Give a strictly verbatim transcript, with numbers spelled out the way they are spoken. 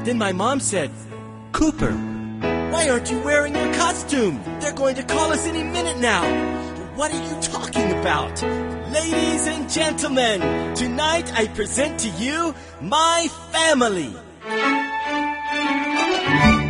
Then my mom said, "Cooper, why aren't you wearing your costume? They're going to call us any minute now." "What are you talking about?" "Ladies and gentlemen, tonight I present to you my family."